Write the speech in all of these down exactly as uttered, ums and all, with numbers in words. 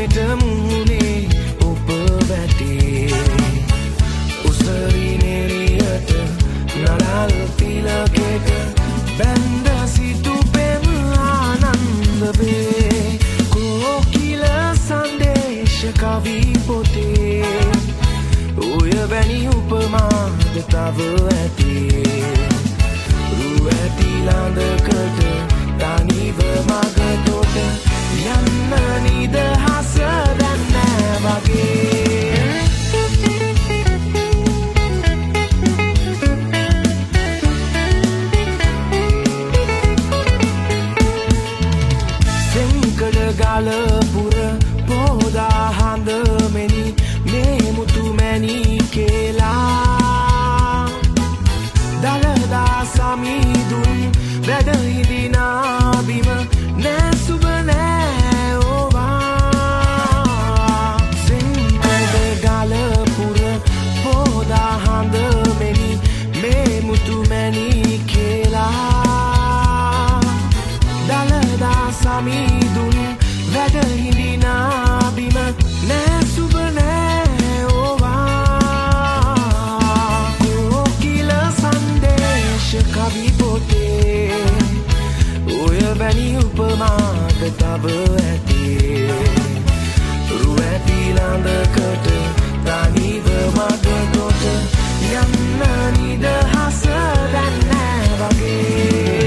මුහුණට මුහුණේ ඔබ වැටේ උසරි නෙරියට නරල් තිලකෙට බැඳ සිටු පෙම් ආනන්ද වේ කෝකිල සංදේශ කවි පොතේ ඔය වැනි උපමාද තව ඇතේ රු ඇති ළඳකට තනිව මගතොට යන්න නිදහස දැන් නෑ වගේ සෙංකඩ ගල පුර පොදා හඳ මෙනි මේ මුතු මැණි කියලා දලදා සමීදුන් වැඩ හිඳිනා බිම නෑ සුබ නෑ ඕවා සෙංකඩ ගල පුර පොදා හඳ මෙනි මේ මුතු මැණි කියලා දලදා සමීදුන් වැඩ හිඳිනා බිම නෑ සුබ නෑ ඕවා කෝකිල සංදේශ කවි පොතේ ඔය වැනි උපමාද තව ඇතේ රු ඇති ළඳකට තනිව මගතොට යන්න නිදහස දැන් නෑ වගේ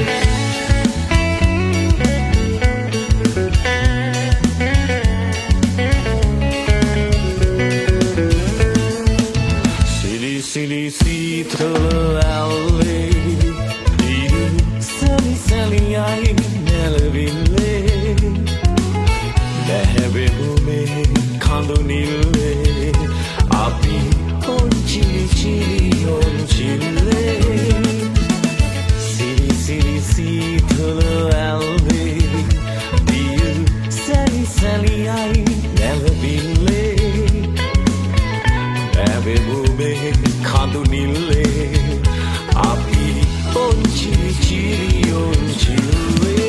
Silly සීතල ඇල්ලේ දිරු සැලි සැලි අයි නැලවිල්ලේ නැහැවෙමුමේ කඳු නිල්ලේ අපි ඔන්චිලි චිලි ඔන්චිල්ලේ සිලි සිලි සීතල ඇල්ලේ දිරු සැලි සැලි අයි නැලවිල්ලේ නැහැවෙමුමේ කඳු නිල්ලේ අපි ඔන්චිලි චිලි ඔන්චිල්ලේ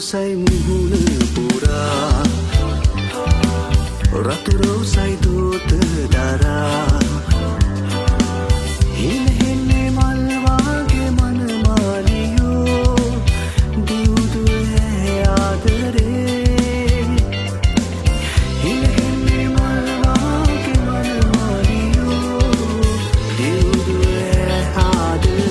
Rosai muhuna pura Ratu rosai dota dara Hine hine malwage man maliyo Dudu hai aadare Hine hine malwage man maliyo Dudu hai aadare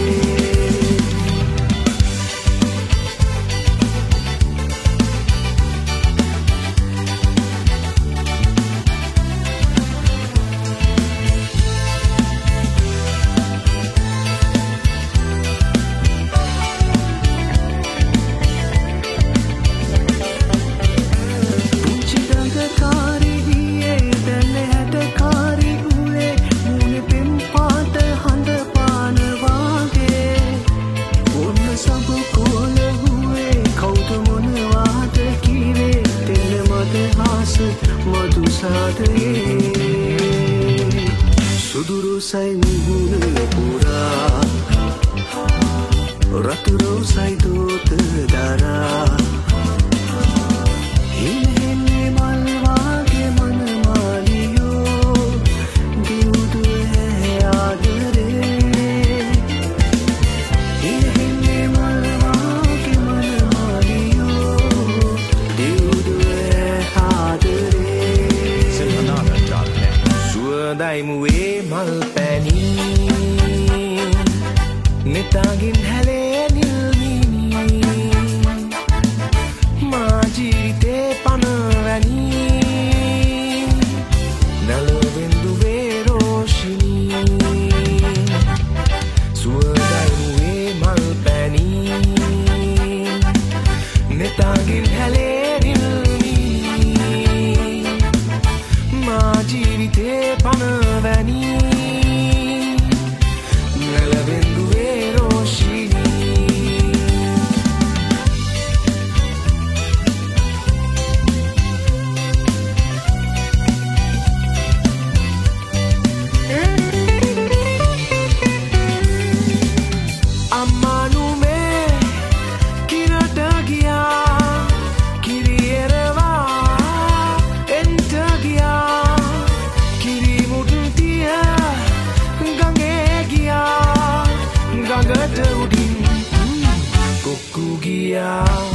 Madu saadaye Sudu rosai muhuna pura Ratu rosai dota dara Hine hine malwage man maliyo Dudu hai aadare Hine hine malwage man maliyo Dudu hai aadare Dai muwe malpani Netagin hale nilmini Majirite panavani Nalavendu veroshini Suwadai muwe malpani Netagin hale ජීවිතේ පනවැනි නැලවෙන්දුවේ රෝෂිනී අම්මානුමේ කිරට ගියා කිරියරවා එන්ට ගියා Ganga Dodin Koku Gia